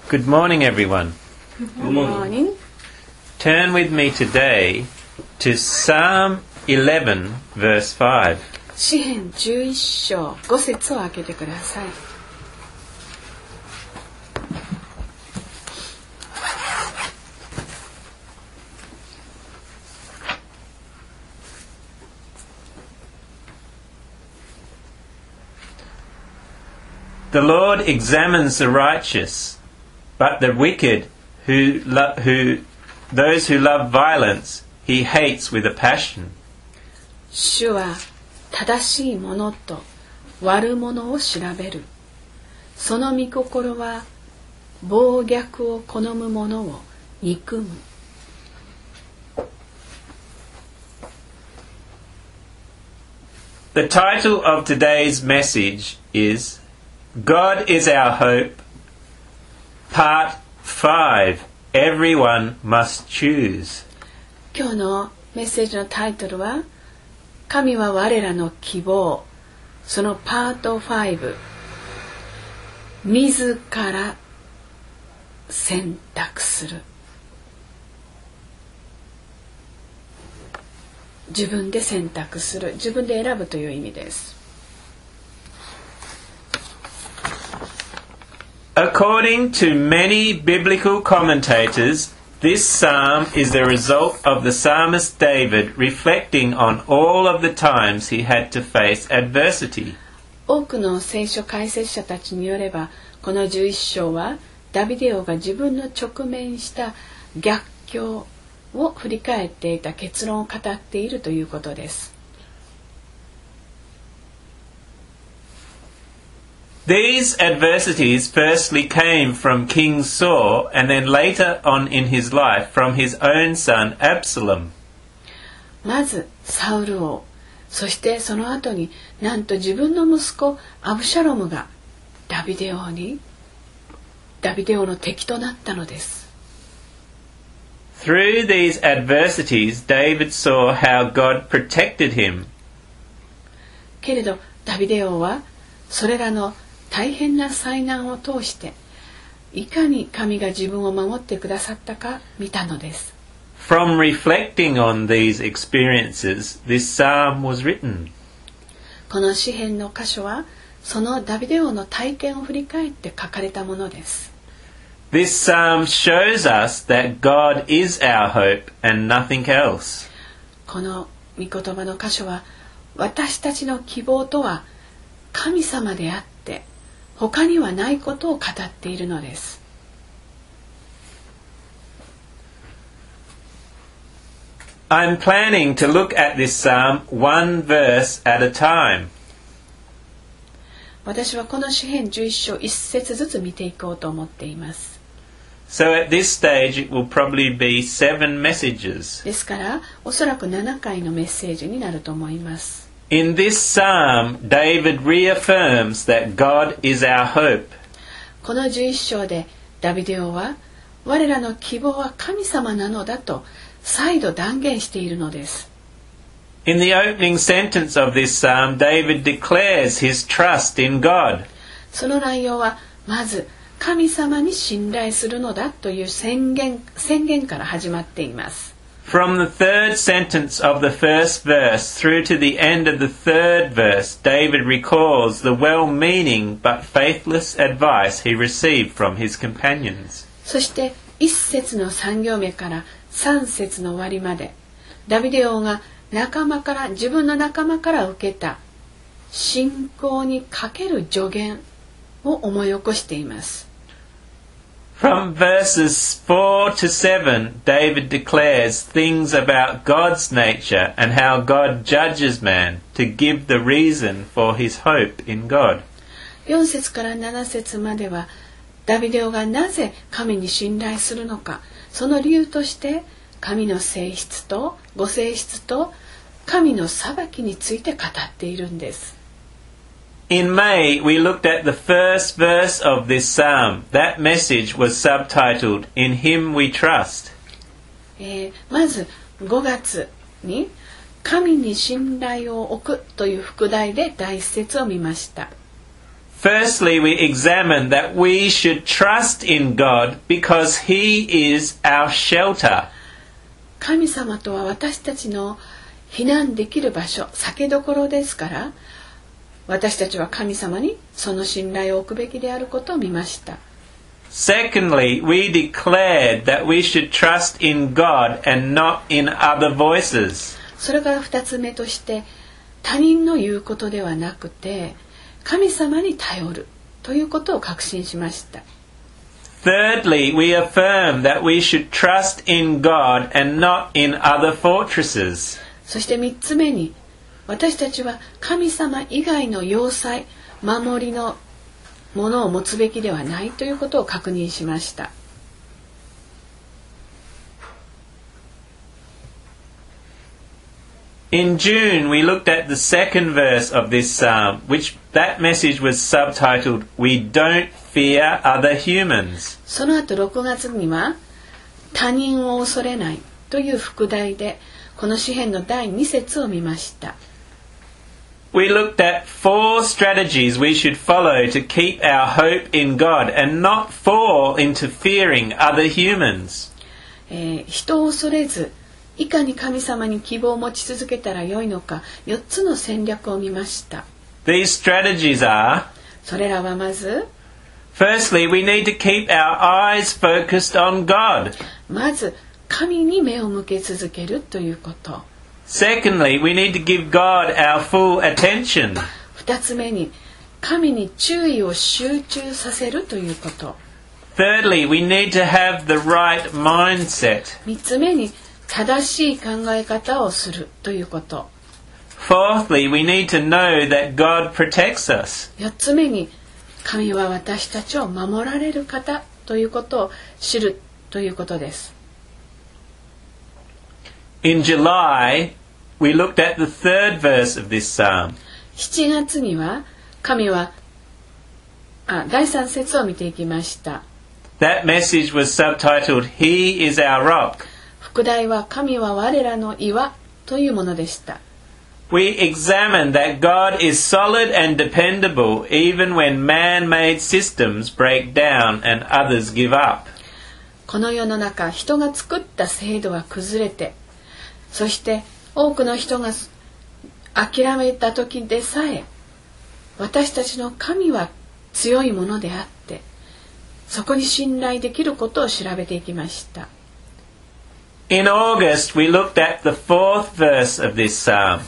Good morning, everyone. Good morning. Turn with me today to Psalm 11, verse 5. 詩編11章5節を開けてください。 The Lord examines the righteous, but the wicked, those who love violence, He hates with a passion. 主は正しい者と悪者を調べる。その御心は暴虐を好む者を憎む。 The title of today's message is God is our hope, Part 5, Everyone must choose. 今日のメッセージのタイトルは神は我らの希望、そのパート5、自ら選択する。自分で選択する、自分で選ぶという意味です。 According to many biblical commentators, this psalm is the result of the psalmist David reflecting on all of the times he had to face adversity. 多くの聖書解説者たちによれば、この11章はダビデ王が自分の直面した逆境を振り返っていた結論を語っているということです。 These adversities firstly came from King Saul and then later on in his life from his own son Absalom. まずサウル王、そしてその後になんと自分の息子アブシャロムがダビデ王の敵となったのです。 Through these adversities, David saw how God protected him. けれどダビデ王はそれらの大変な災難を通していかに神が自分を守ってくださったか見たのです。 From reflecting on these experiences, this psalm was written. この詩編の箇所はそのダビデ王の体験を振り返って書かれたものです。 This psalm shows us that God is our hope and nothing else. この御言葉の箇所は私たちの希望とは神様であって他にはないことを語っているのです。 I'm planning to look at this psalm one verse at a time. 私はこの詩編11章1節ずつ見ていこうと思っています。 So at this stage it will probably be 7 messages. ですからおそらく7回のメッセージになると思います。 In this psalm, David reaffirms that God is our hope. この11章でダビデ王は我らの希望は神様なのだと再度断言しているのです。 In the opening sentence of this psalm, David declares his trust in God. その内容はまず神様に信頼するのだという宣言から始まっています。 From the third sentence of the first verse through to the end of the third verse, David recalls the well-meaning but faithless advice he received from his companions. そして1節の3行目から3節の終わりまで、ダビデ王が自分の仲間から受けた信仰にかける助言を思い起こしています。 From verses 4 to 7, David declares things about God's nature and how God judges man to give the reason for his hope in God. 4節から7節まではダビデ王がなぜ神に信頼するのか、その理由として神の性質とご性質と神の裁きについて語っているんです。 In May, we looked at the first verse of this psalm. That message was subtitled, In Him We Trust. まず5月に神に信頼を置くという副題で第一節を見ました。 Firstly, we examine that we should trust in God because He is our shelter. 神様とは私たちの避難できる場所、避けどころですから、私たちは神様にその信頼を置くべきであることを見ました。 Secondly, we declared that we should trust in God and not in other voices. それから2つ目として、他人の言うことではなくて、神様に頼るということを確信しました。 Thirdly, we affirm that we should trust in God and not in other fortresses. そして3つ目に、私たちは神様以外の要塞、守りのものを持つべきではないということを確認しました。 In June, we looked at the second verse of this psalm, which that message was subtitled, We Don't Fear Other Humans. その後6月には、他人を恐れないという副題で、この詩編の第2節を見ました。 We looked at 4 strategies we should follow to keep our hope in God and not fall into fearing other humans. 人を恐れず、いかに神様に希望を持ち続けたらよいのか、4つの戦略を見ました。 These strategies are, それらはまず、 firstly, we need to keep our eyes focused on God. まず神に目を向け続けるということ。 Secondly, we need to give God our full attention. 2つ目に、神に注意を集中させるということ。 Thirdly, we need to have the right mindset. 3つ目に、正しい考え方をするということ。 Fourthly, we need to know that God protects us. 4つ目に、神は私たちを守られる方ということを知るということです。 In July, we looked at the third verse of this psalm. 7月には神は第3節を見ていきました。 That message was subtitled, He is our rock. 副題は神は我らの岩というものでした。 We examine that God is solid and dependable even when man-made systems break down and others give up. この世の中、人が作った制度が崩れて、そして多くの人が諦めた時でさえ、私たちの神は強いものであって、そこに信頼できることを調べていきました。 In August, we looked at the fourth verse of this psalm.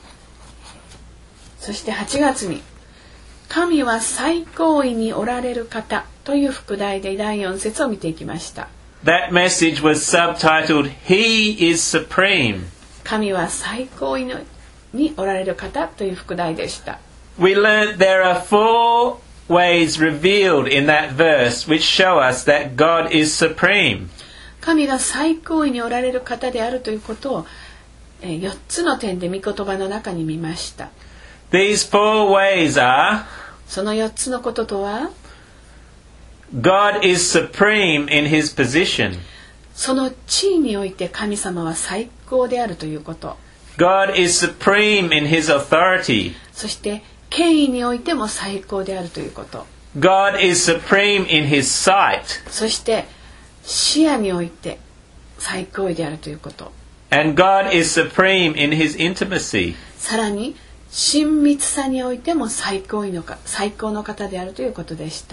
そして8月に、神は最高位におられる方という副題で第4節を見ていきました。 That message was subtitled, He is supreme. 神は最高位におられる方という副題でした。 We learned there are 4 ways revealed in that verse which show us that God is supreme. 神が最高位におられる方であるということを4つの点で御言葉の中に見ました。 These 4 ways are, その4つのこととは、 God is supreme in His position. その地位において神様は最高であるということ。 God is supreme in His authority. そして権威においても最高であるということ。 God is supreme in His sight. そして視野において最高位であるということ。 And God is supreme in His intimacy. さらに親密さにおいても最高の方であるということでした。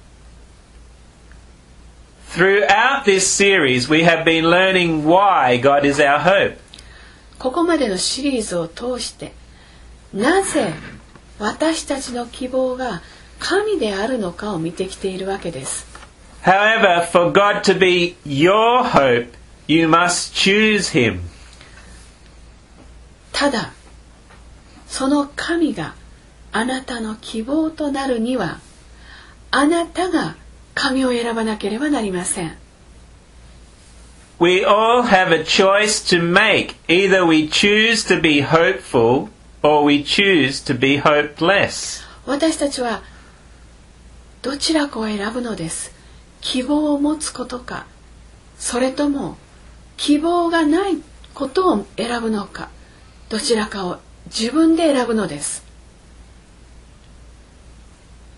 Throughout this series, we have been learning why God is our hope. ここまでのシリーズを通して、なぜ私たちの希望が神であるのかを見てきているわけです。 However, for God to be your hope, you must choose Him. ただ、その神があなたの希望となるには、あなたが神を選ばなければなりません。 We all have a choice to make. Either we choose to be hopeful or we choose to be hopeless. 私たちはどちらかを選ぶのです。希望を持つことか、それとも希望がないことを選ぶのか、どちらかを自分で選ぶのです。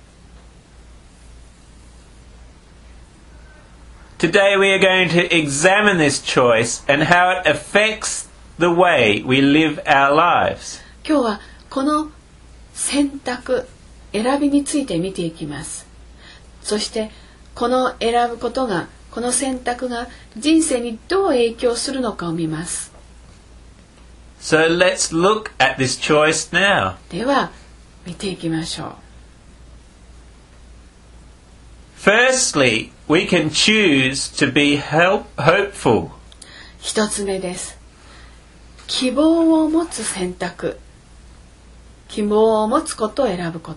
Today we are going to examine this choice and how it affects the way we live our lives. 今日はこの選択、選びについて見ていきます。そしてこの選ぶことが、この選択が人生にどう影響するのかを見ます。 So let's look at this choice now. では見ていきましょう。 Firstly, we can choose to be hopeful. 一つ目です。希望を持つ選択。希望を持つことを選ぶこと。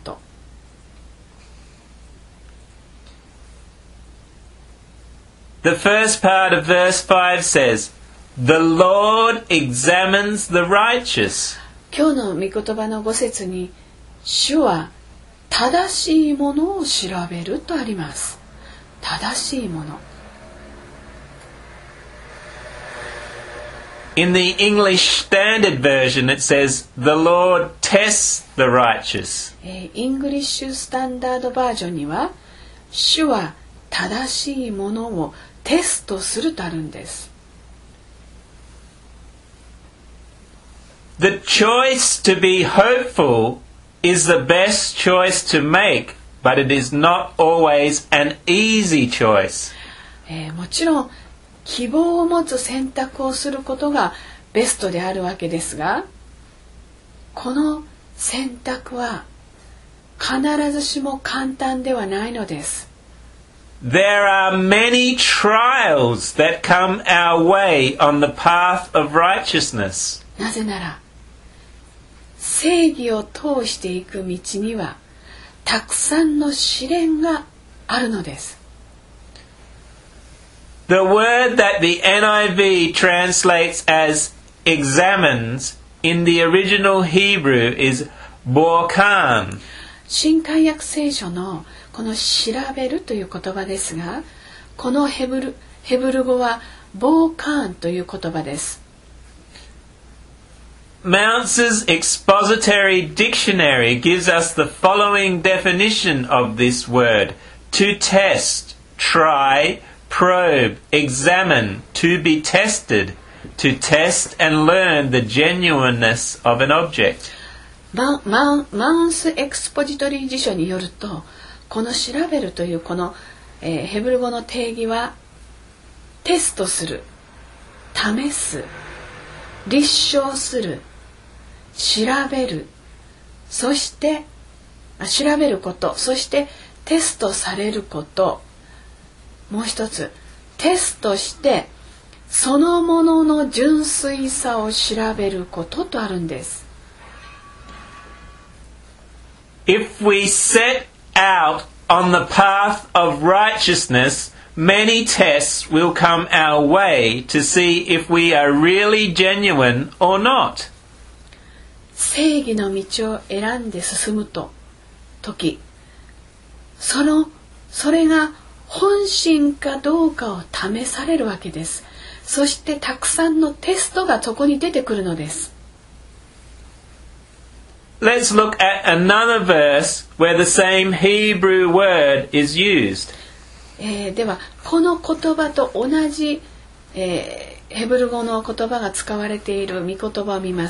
The first part of verse 5 says, "The Lord examines the righteous." 今日の御言葉の5節に、主は正しいものを調べるとあります。正しいもの。 In the English Standard Version it says, "The Lord tests the righteous." イングリッシュスタンダードバージョンには、主は正しいものをテストするとあるんです。 The choice to be hopeful is the best choice to make, but it is not always an easy choice. もちろん希望を持つ選択をすることがベストであるわけですが、この選択は必ずしも簡単ではないのです。 There are many trials that come our way on the path of righteousness. なぜなら正義を通していく道にはたくさんの試練があるのです。 The word that the NIV translates as examines in the original Hebrew is borkan. 新海訳聖書のこの調べるという言葉ですが、このヘブル語はボーカーンという言葉です。 Mounce's expository dictionary gives us the following definition of this word: to test, try, probe, examine, to be tested, to test and learn the genuineness of an object. マウンスエクスポジトリー辞書によると、この調べるというこの、ヘブル語の定義はテストする、試す、立証する、調べる、そして調べること、そしてテストされること、もう一つテストしてそのものの純粋さを調べることとあるんです。 If we set out on the path of righteousness, many tests will come our way to see if we are really genuine or not. 正義の道を選んで進む時、それが本心かどうかを試されるわけです。そしてたくさんのテストがそこに出てくるのです。 Let's look at another verse where the same Hebrew word is used. ではこの言葉と同じ、ヘブル語の言葉が使われている御言葉を見ます。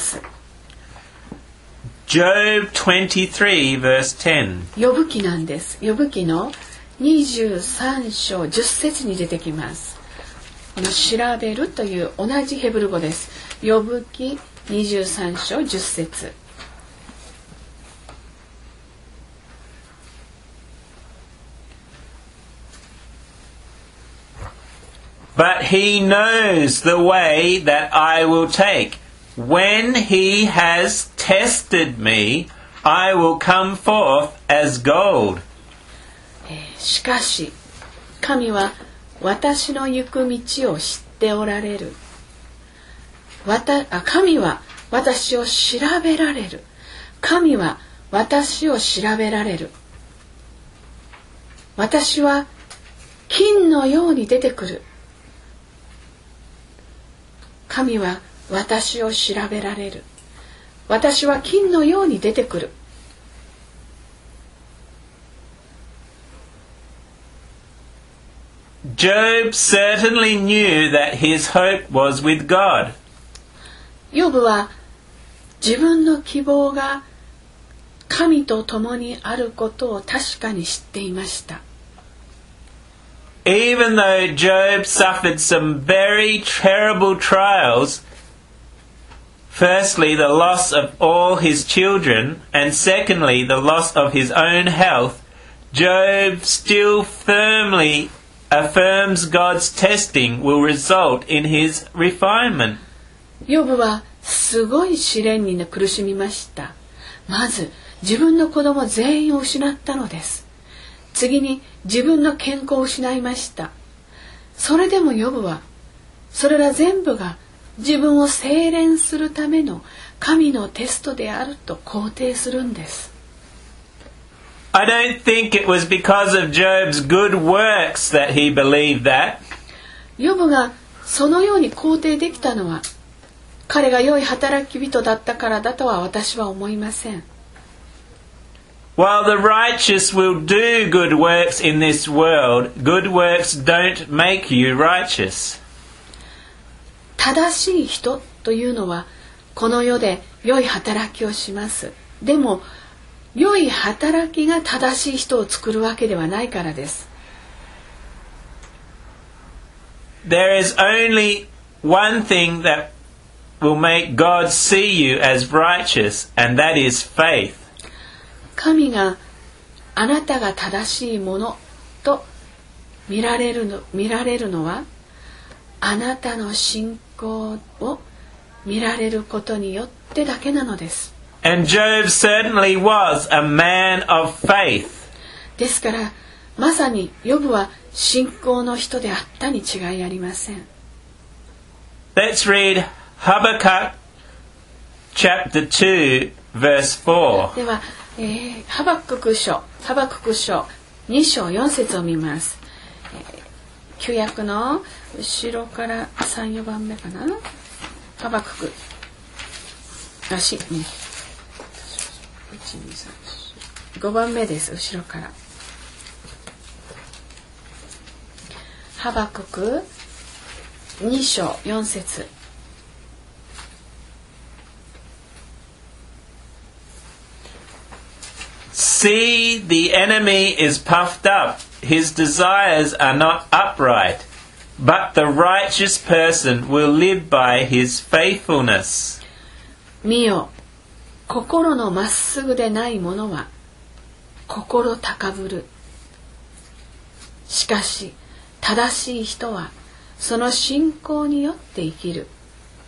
Job 23 verse 10. ヨブ記なんです。ヨブ記の23章10節に出てきます。この調べるという同じヘブル語です。ヨブ記23章10節。 But he knows the way that I will take. When he has tested me, I will come forth as gold. しかし神は私の行く道を知っておられる。神は私を調べられる。神は私を調べられる。私は金のように出てくる。神は私を調べられる。私は金のように出てくる。 Job certainly knew that his hope was with God. ヨブは自分の希望が神と共にあることを確かに知っていました。 Even though Job suffered some very terrible trials, firstly the loss of all his children, and secondly the loss of his own health, Job still firmly affirms God's testing will result in his refinement. ヨブはすごい試練に苦しみました。まず自分の子供全員を失ったのです。次に自分の健康を失いました。それでもヨブはそれら全部が自分を精錬するための神のテストであると肯定するんです。 I don't think it was because of Job's good works that he believed that. ヨブがそのように肯定できたのは彼が良い働き人だったからだとは私は思いません。 While the righteous will do good works in this world, good works don't make you righteous. 正しい人というのはこの世で良い働きをします。でも良い働きが正しい人を作るわけではないからです。 There is only one thing that will make God see you as righteous, and that is faith. 神があなたが正しいものと見られるのはあなたの信仰を見られることによってだけなのです。 And Job certainly was a man of faith. ですからまさにヨブは信仰の人であったに違いありません。 Let's read Habakkuk chapter 2 verse 4. では、ハバクク書2章4節を見ます。旧約の後ろから3、4番目かな。ハバクク5番目です。後ろからハバクク2章4節。 See, the enemy is puffed up. His desires are not upright. But the righteous person will live by his faithfulness. 見よ、心のまっすぐでない者は心高ぶる。しかし正しい人はその信仰によって生きる。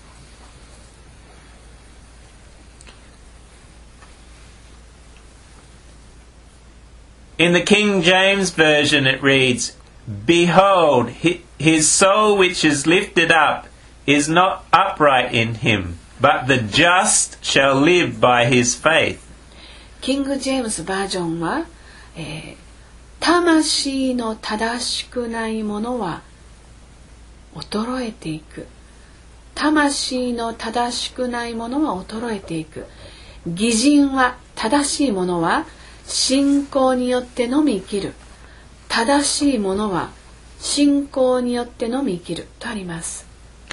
In the King James Version it reads, Behold, his soul which is lifted up is not upright in him, but the just shall live by his faith. キング・ジェームズバージョンは、魂の正しくないものは衰えていく。魂の正しくないものは衰えていく。義人は正しいものは信仰によってのみ生きる。正しいものは信仰によってのみ生きるとあります。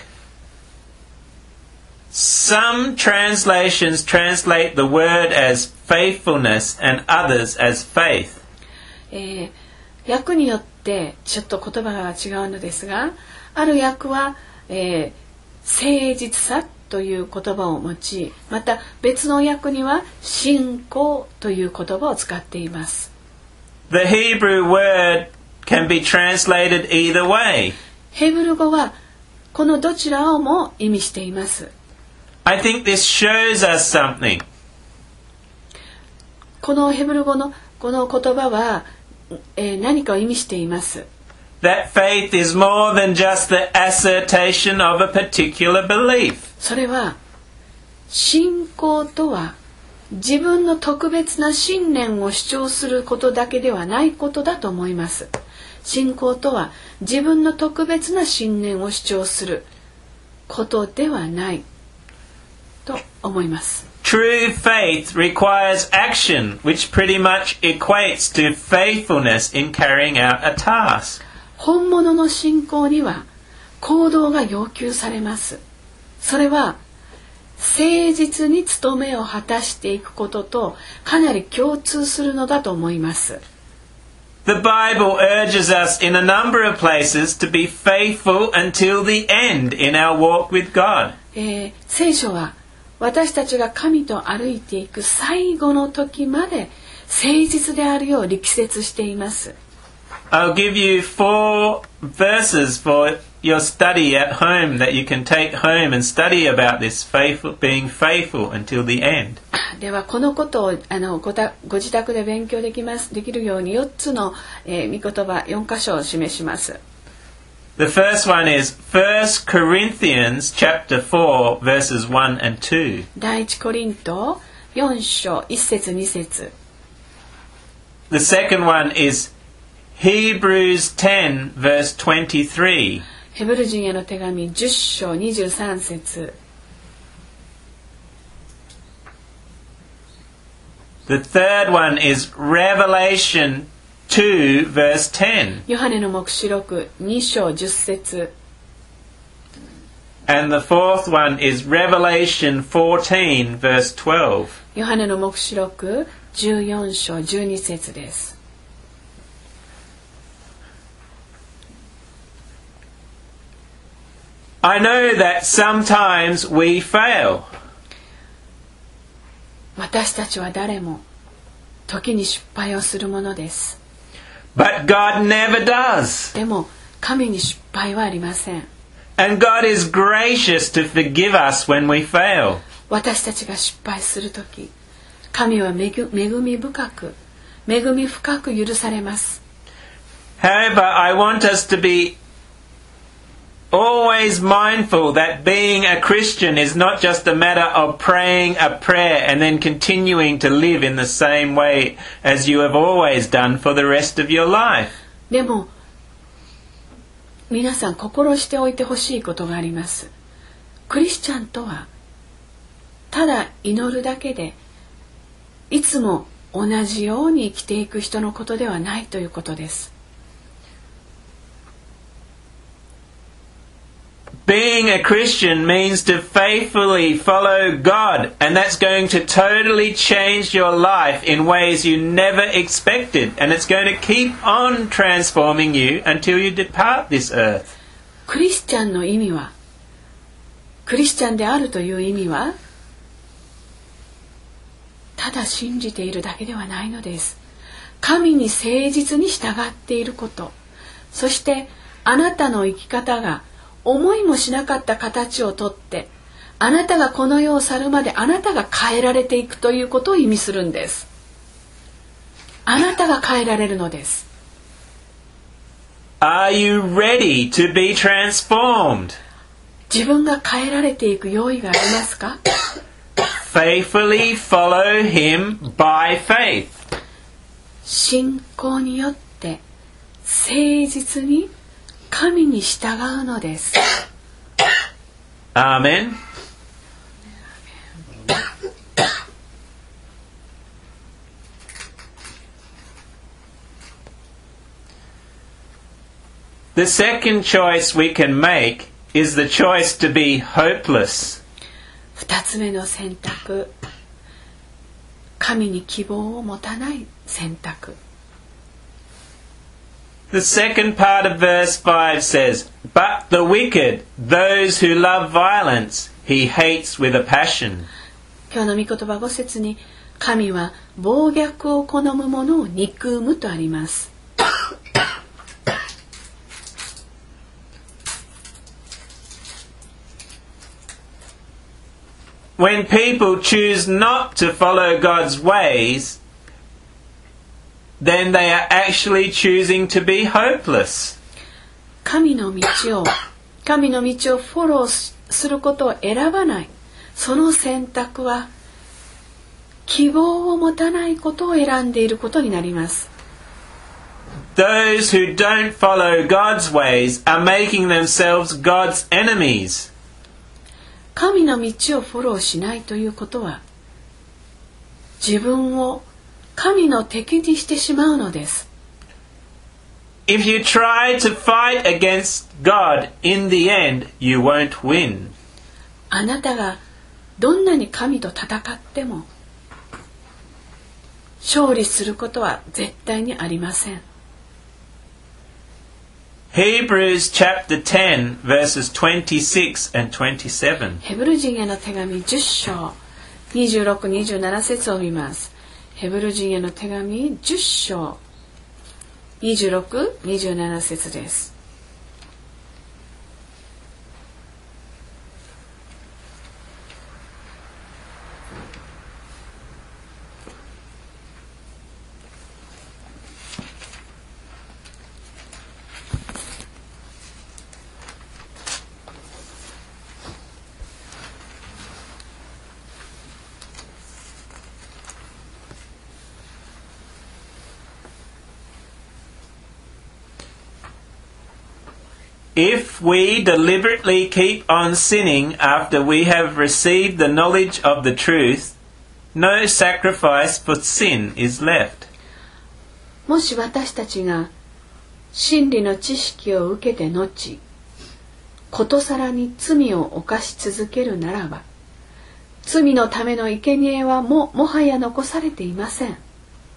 Some translations translate the word as faithfulness and others as faith. 訳によってちょっと言葉が違うのですが、ある訳は、誠実さという言葉を用い、また別の訳には信仰という言葉を使っています。 The Hebrew word can be translated either way. ヘブル語はこのどちらをも意味しています。 I think this shows us something. このヘブル語のこの言葉は、何かを意味しています。 That faith is more than just the assertion of a particular belief. それは信仰とは自分の特別な信念を主張することだけではないことだと思います。信仰とは自分の特別な信念を主張することではないと思います。 True faith requires action, which pretty much equates to faithfulness in carrying out a task. 本物の信仰には行動が要求されます。それは誠実に務めを果たしていくこととかなり共通するのだと思います。 The Bible urges us in a number of places to be faithful until the end in our walk with God. 聖書は私たちが神と歩いていく最後の時まで誠実であるよう力説しています。 I'll give you 4 verses for your study at home that you can take home and study about this being faithful until the end. ではこのことをご自宅で勉強できるように4つの、御言葉4箇所を示します。 The first one is 1 Corinthians chapter 4 verses 1 and 2. 第一コリント4章1節2節。 The second one is Hebrews 10 verse 23. ヘブル人への手紙10章23節。 The third one is Revelation 2 verse 10. ヨハネの黙示録2章10節。 And the fourth one is Revelation 14 verse 12. ヨハネの黙示録14章12節です。 I know that sometimes we fail. 私たちは誰も時に失敗をするものです。 But God never does. でも神に失敗はありません。 And God is gracious to forgive us when we fail. 私たちが失敗するとき、神は恵み深く許されます。 However, I want us to be always mindful that being a Christian is not just a matter of praying a prayer and then continuing to live in the same way as you have always done for the rest of your life. でも皆さん心しておいてほしいことがあります。クリスチャンとはただ祈るだけでいつも同じように生きていく人のことではないということです。 Being a Christian means to faithfully follow God, and that's going to totally change your life in ways you never expected, and it's going to keep on transforming you until you depart this earth. クリスチャンの意味は、クリスチャンであるという意味は、ただ信じているだけではないのです。神に誠実に従っていること、そしてあなたの生き方が思いもしなかった形をとって、あなたがこの世を去るまであなたが変えられていくということを意味するんです。あなたが変えられるのです。 Are you ready to be transformed? 自分が変えられていく用意がありますか？ Faithfully follow him by faith. 信仰によって誠実に神に従うのです。 Amen. The second choice we can make is the choice to be hopeless. 二つ目の選択、神に希望を持たない選択。 The second part of verse 5 says, But the wicked, those who love violence, he hates with a passion. 今日の御言葉5節に、神は暴虐を好む者を憎むとあります。 When people choose not to follow God's ways, then they are actually choosing to be hopeless. 神の道をフォローすることを選ばない。その選択は希望を持たないことを選んでいることになります。 Those who don't follow God's ways are making themselves God's enemies. 神の道をフォローしないということは、自分を神の敵にしてしまうのです。 If you try to fight against God, in the end, you won't win. あなたがどんなに神と戦っても勝利することは絶対にありません。 Hebrews chapter 10 verses 26 and 27. ヘブル人への手紙10章26、27節を見ます。ヘブル人への手紙10章26、27節です。 If we deliberately keep on sinning after we have received the knowledge of the truth, no sacrifice for sin is left. もし私たちが真理の知識を受けて後、ことさらに罪を犯し続けるならば、罪のための生贄はもはや残されていません。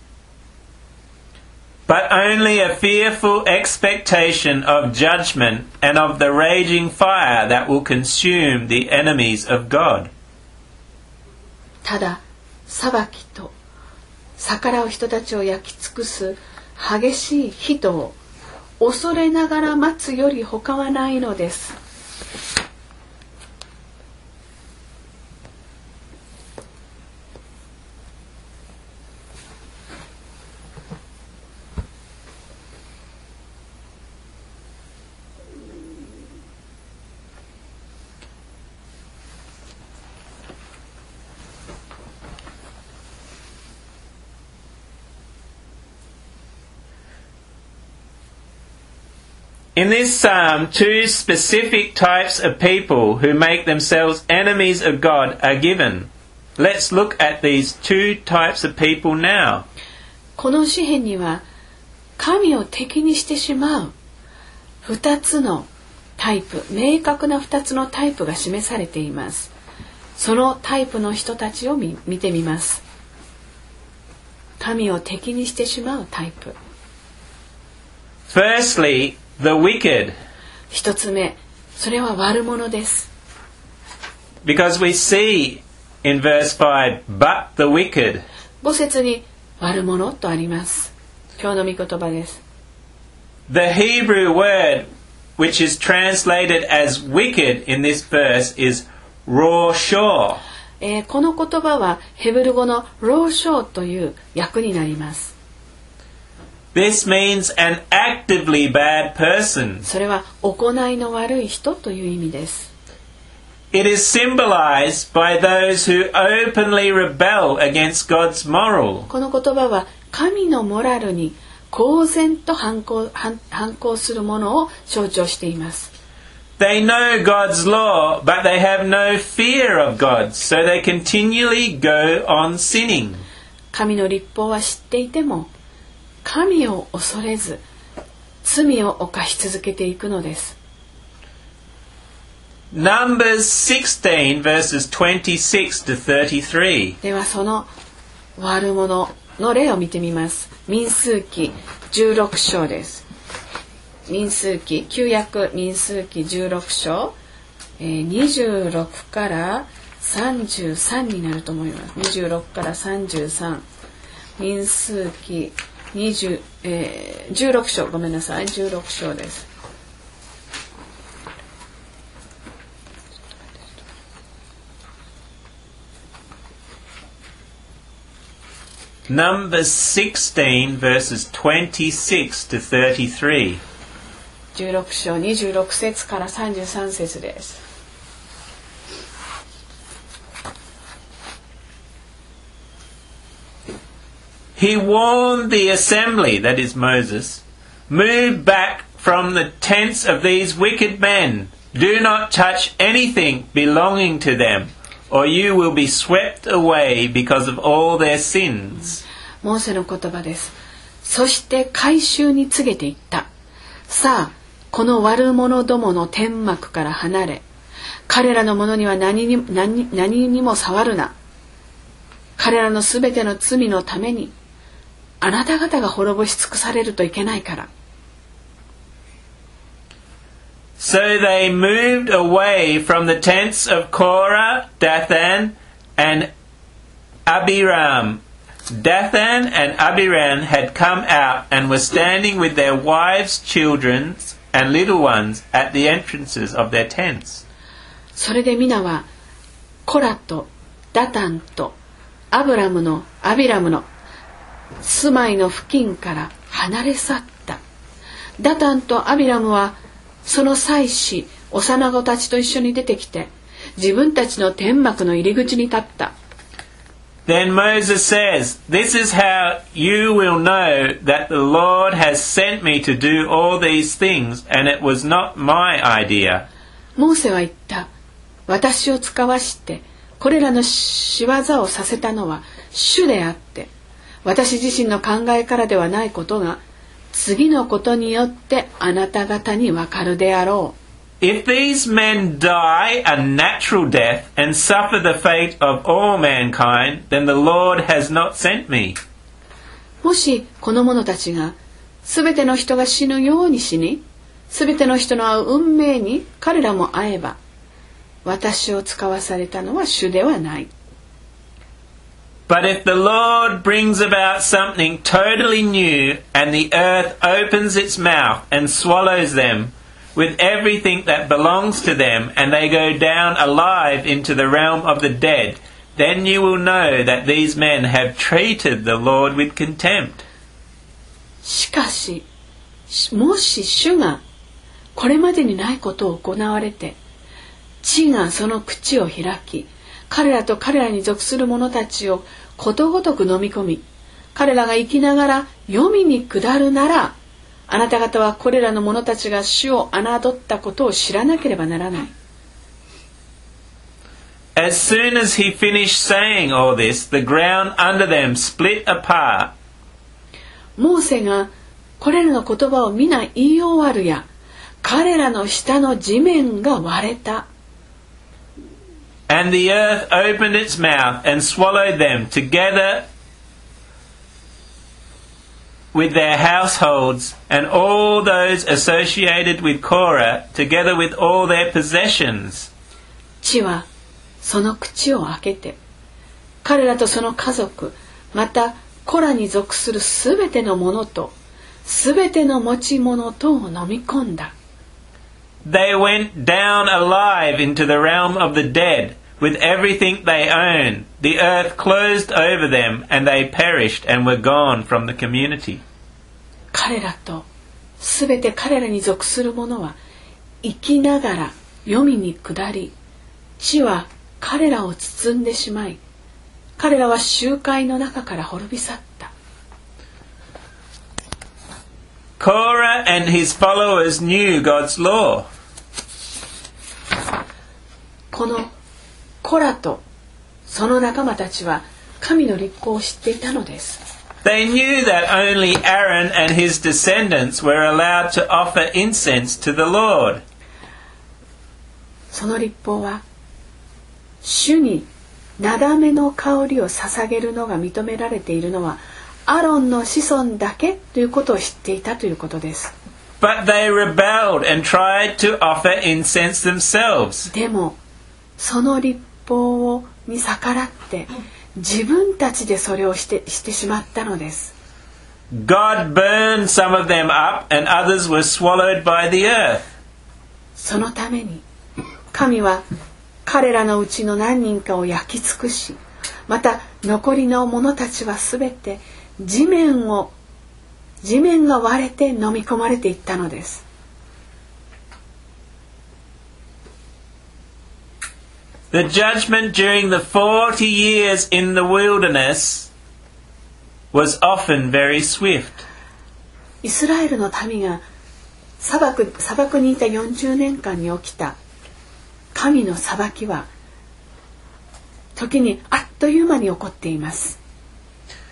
But only a fearful expectation of judgment and of the raging fire that will consume the enemies of God. ただ裁きと逆らう人たちを焼き尽くす激しい火を恐れながら待つより他はないのです。 In this psalm, two specific types of people who make themselves enemies of God are given. Let's look at these two types of people now. この詩篇には神を敵にしてしまう2つのタイプ、明確な2つのタイプが示されています。そのタイプの人たちを見てみます。神を敵にしてしまうタイプ。 Firstly, the wicked. 一つ目、それは悪者です。 Because we see in verse 5, but the wicked. 5節に悪者とあります。今日の御言葉です。 The Hebrew word which is translated as wicked in this verse is roshor. この言葉はヘブル語のローショーという訳になります。 This means an actively bad person. それは行いの悪い人という意味です。 It is symbolized by those who openly rebel against God's moral. この言葉は神のモラルに公然と反抗するものを象徴しています。 They know God's law, but they have no fear of God, so they continually go on sinning. 神の律法は知っていても神を恐れず罪を犯し続けていくのです。 Numbers 16 verses 26 to 33. ではその悪者の例を見てみます。民数記16章です。民数記旧約民数記16章、26から33になると思います。26から33民数記16章ごめんなさい16章です。 Numbers 16 verses 26 to 33. 16章26節から33節です。 He warned the assembly, that is Moses, move back from the tents of these wicked men. Do not touch anything belonging to them, or you will be swept away because of all their sins. モーセの言葉です。そして改宗に告げていった。 さあこの悪者どもの天幕から離れ、彼らのものには何にも触るな。彼らのすべての罪のためにあなた方が滅ぼし尽くされるといけないから。 So they moved away from the tents of Korah, Dathan, and Abiram. Dathan and Abiram had come out and were standing with their wives, children, and little ones at the entrances of their tents. それで皆はコラとダタンとアビラムの住まいの付近から離れ去った。ダタンとアビラムはその妻子幼子たちと一緒に出てきて、自分たちの天幕の入り口に立った。 Then Moses says, "This is how you will know that the Lord has sent me to do all these things, and it was not my idea." モーセは言った。私を使わしてこれらの仕業をさせたのは主であって、私自身の考えからではないことが次のことによってあなた方にわかるであろう。 If these men die a natural death and suffer the fate of all mankind, then the Lord has not sent me. もしこの者たちがすべての人が死ぬように死に、すべての人の運命に彼らも会えば、私を使わされたのは主ではない。 But if the Lord brings about something totally new, and the earth opens its mouth and swallows them, with everything that belongs to them, and they go down alive into the realm of the dead, then you will know that these men have treated the Lord with contempt. しかし、もし主がこれまでにないことを行われて、地がその口を開き、彼らと彼らに属する者たちをことごとく飲み込み、彼らが生きながら黄泉に下るなら、あなた方はこれらの者たちが主を侮ったことを知らなければならない。 As soon as he finished saying all this, the ground under them split apart. モーセがこれらの言葉を皆言い終わるや、彼らの下の地面が割れた。 And the earth opened its mouth and swallowed them together with their households and all those associated with Korah, together with all their possessions. 地はその口を開けて、彼らとその家族、またコラに属するすべてのものとすべての持ち物とを飲み込んだ。 They went down alive into the realm of the dead, with everything they owned. The earth closed over them, and they perished and were gone from the community. 彼らとすべて彼らに属するものは生きながら黄泉に下り、地は彼らを包んでしまい、彼らは集会の中から滅び去った。 Korah and his followers knew God's law. このコラとその仲間たちは神の律法を知っていたのです。 They knew that only Aaron and his descendants were allowed to offer incense to the Lord. その律法は主になだめの香りを捧げるのが認められているのはアロンの子孫だけということを知っていたということです。 But they rebelled and tried to offer incense themselves. でもその律法に逆らって自分たちでそれをしてしまったのです。 God burned some of them up and others were swallowed by the earth. そのために神は彼らのうちの何人かを焼き尽くし、また残りの者たちはすべて地面が割れて飲み込まれていったのです。 The judgment during the 40 years in the wilderness was often very swift. イスラエルの民が砂漠にいた40年間に起きた神の裁きは時にあっという間に起こっています。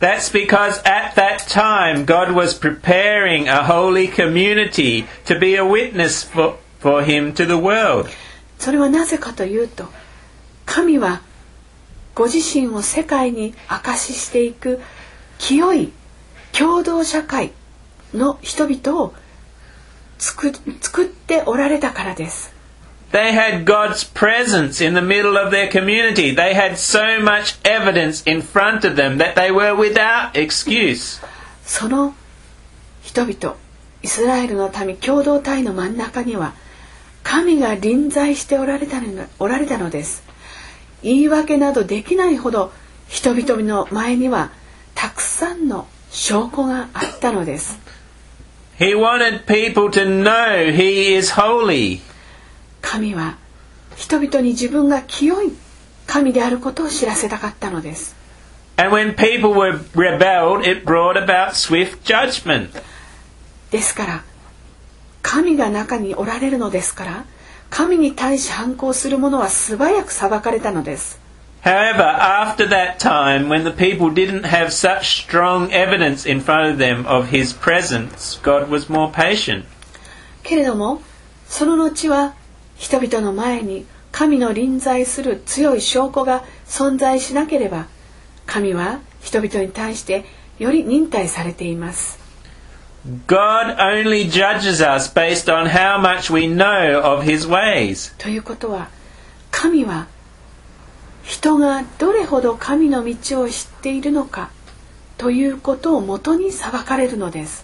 That's because at that time God was preparing a holy community to be a witness for Him to the world. それはなぜかというと、神はご自身を世界に証ししていく清い共同社会の人々を作っておられたからです。 They had God's presence in the middle of their community. They had so much evidence in front of them that they were without excuse. その人々、イスラエルの民共同体の真ん中には神が臨在しておられたのです。言い訳などできないほど人々の前にはたくさんの証拠があったのです。 He wanted people to know He is holy. 神は人々に自分が清い神であることを知らせたかったのです。 And when people were rebelled, it brought about swift judgment. ですから神が中におられるのですから、神に対し反抗する者は素早く裁かれたのです。 However, after that time, when the people didn't have such strong evidence in front of them of His presence, God was more patient. けれども、その後は人々の前に神の臨在する強い証拠が存在しなければ、神は人々に対してより忍耐されています。 God only judges us based on how much we know of His ways. ということは、神は人がどれほど神の道を知っているのかということをもとに裁かれるのです。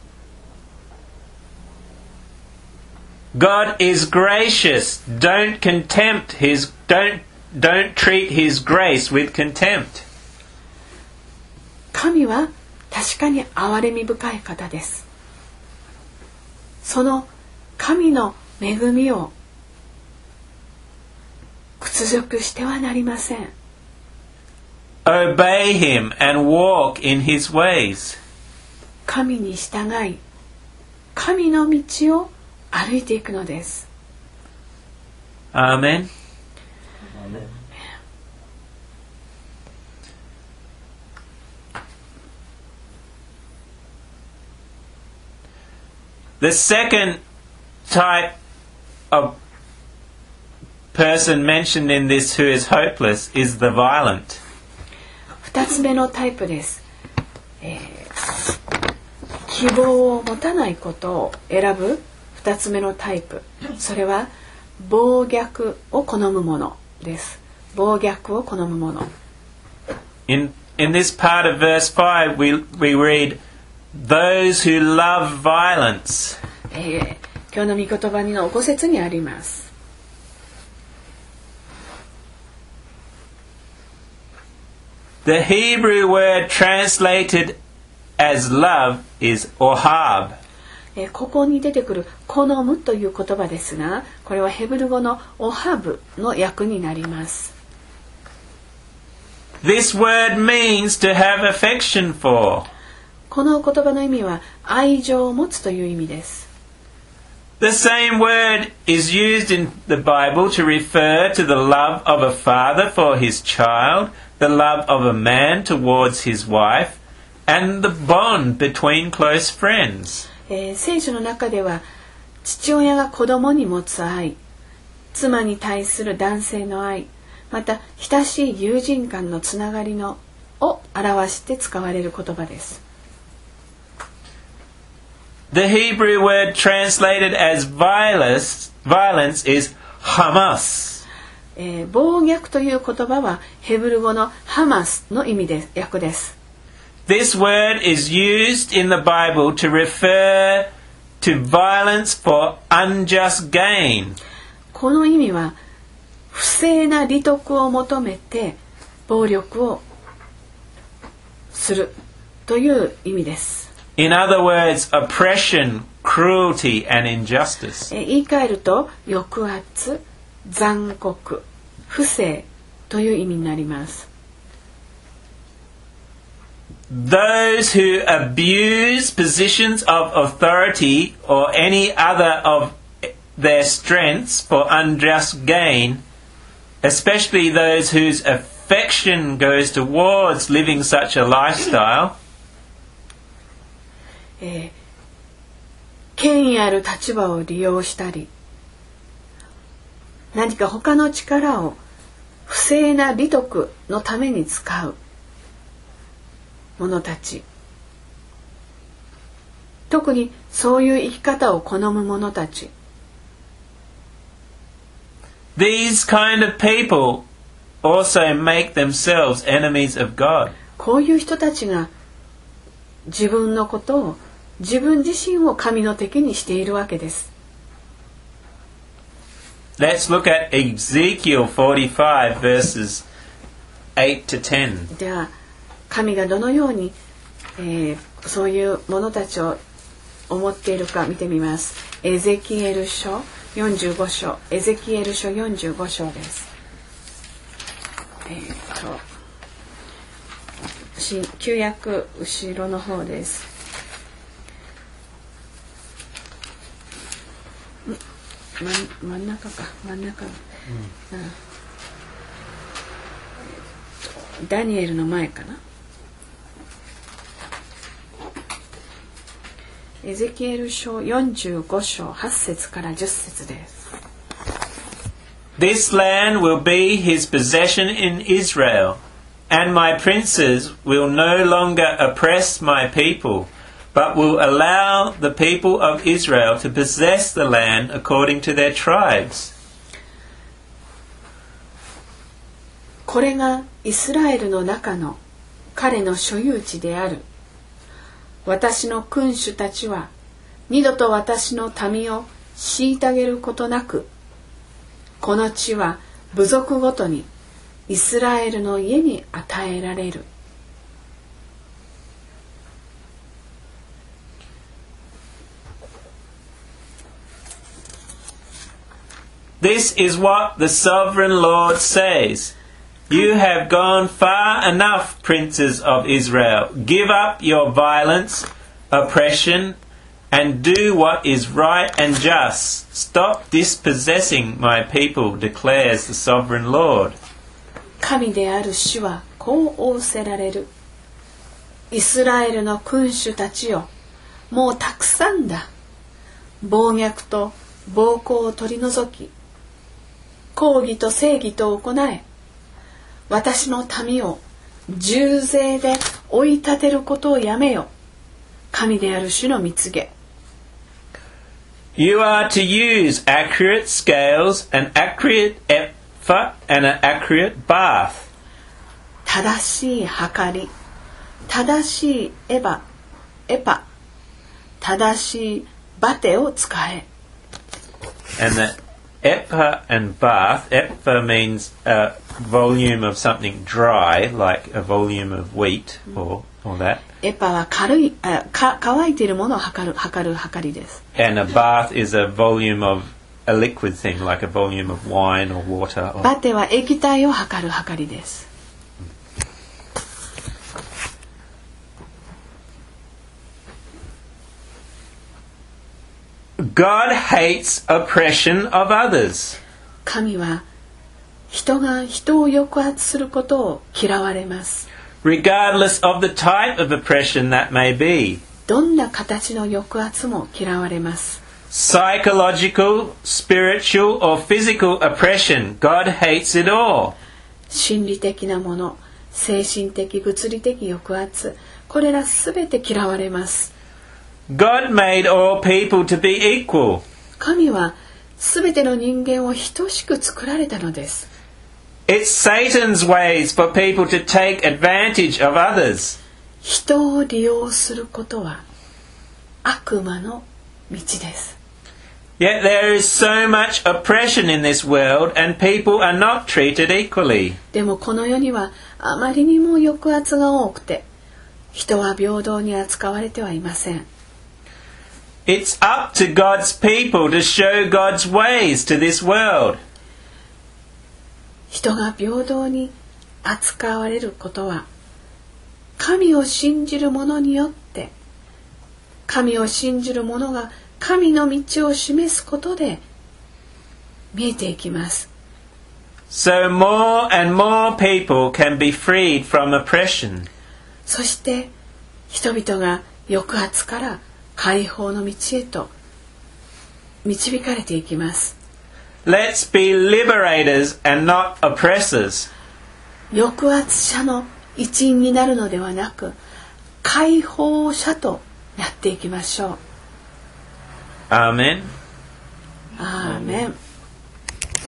God is gracious. Don't treat His grace with contempt. 神は確かに憐れみ深い方です。その神の恵みを屈辱してはなりません。 Obey Him and walk in His ways. 神に従い、神の道を歩いていくのです。 Amen. The second type of person mentioned in this who is hopeless is the violent. 2つ目のタイプです。希望を持たないことを選ぶ2つ目のタイプ。それは暴虐を好むものです。暴虐を好むもの。 In this part of verse 5 we read those who love violence. 今日の御言葉の5節にあります。 The Hebrew word translated as love is ohab. ここに出てくる好むという言葉ですが、これはヘブル語のオハブの訳になります。 This word means to have affection for. この言葉の意味は愛情を持つという意味です。 The same word is used in the Bible to refer to the love of a father for his child, the love of a man towards his wife, and the bond between close friends. 聖書の中では父親が子供に持つ愛、妻に対する男性の愛、また親しい友人間のつながりのを表して使われる言葉です。 The Hebrew word translated as violence is Hamas. 暴虐という言葉はヘブル語のハマスの意味で訳です。 This word is used in the Bible to refer to violence for unjust gain. この意味は不正な利得を求めて暴力をするという意味です。 In other words, oppression, cruelty, and injustice. 言い換えると抑圧、残酷、不正という意味になります。 Those who abuse positions of authority or any other of their strengths for unjust gain, especially those whose affection goes towards living such a lifestyle, 権威ある立場を利用したり、何か他の力を不正な利得のために使う者たち、特にそういう生き方を好む者たち、 these kind of people also make themselves enemies of God. こういう人たちが自分のことを、自分自身を神の敵にしているわけです。 Let's look at Ezekiel 45 verses 8 to 10. では神がどのように、そういう者たちを思っているか見てみます。エゼキエル書45章、エゼキエル書45章です。旧約後ろの方です。真ん中か、真ん中、ダニエルの前かな。エゼキエル書45章8節から10節です。 This land will be his possession in Israel, and my princes will no longer oppress my people, but will allow the people of Israel to possess the land according to their tribes. これがイスラエルの中の彼の所有地である。私の君主たちは二度と私の民を虐げることなく、この地は部族ごとにイスラエルの家に与えられる。 This is what the sovereign Lord says. You have gone far enough, princes of Israel. Give up your violence, oppression, and do what is right and just. Stop dispossessing my people, declares the sovereign Lord. 神である主はこう仰せられる。イスラエルの君主たちよ、もうたくさんだ。暴虐と暴行を取り除き、公義と正義と行え。私の民を重税で追い立てることをやめよ。神である主の蜜げ。 You are to use accurate scales, an accurate ephah, and an accurate bath. 正しい測り、正しいエパ、正しいバテを使え。 And the ephah and bath, ephah means a volume of something dry, like a volume of wheat or that. エパは乾いているものを測りです。 And a bath is a volume of a liquid thing, like a volume of wine or water. バテは液体を測る測りです。 God hates oppression of others. 神は人が人を抑圧することを嫌われます。 Regardless of the type of oppression that may be. どんな形の抑圧も嫌われます。 Psychological, spiritual, or physical oppression, God hates it all. 心理的なもの、精神的、物理的抑圧、これらすべて嫌われます。 God made all people to be equal. 神はすべての人間を等しく作られたのです。 It's Satan's ways for people to take advantage of others. 人を利用することは悪魔の道です。 Yet there is so much oppression in this world and people are not treated equally. でもこの世にはあまりにも抑圧が多くて、人は平等に扱われてはいません。 It's up to God's people to show God's ways to this world. 人が平等に扱われることは、神を信じる者によって、神を信じる者が神の道を示すことで見えていきます。 So more and more people can be freed from oppression. そして人々が抑圧から解放の道へと導かれていきます。 Let's be liberators and not oppressors. 抑圧者の一員になるのではなく、解放者となっていきましょう。 Amen. アーメン。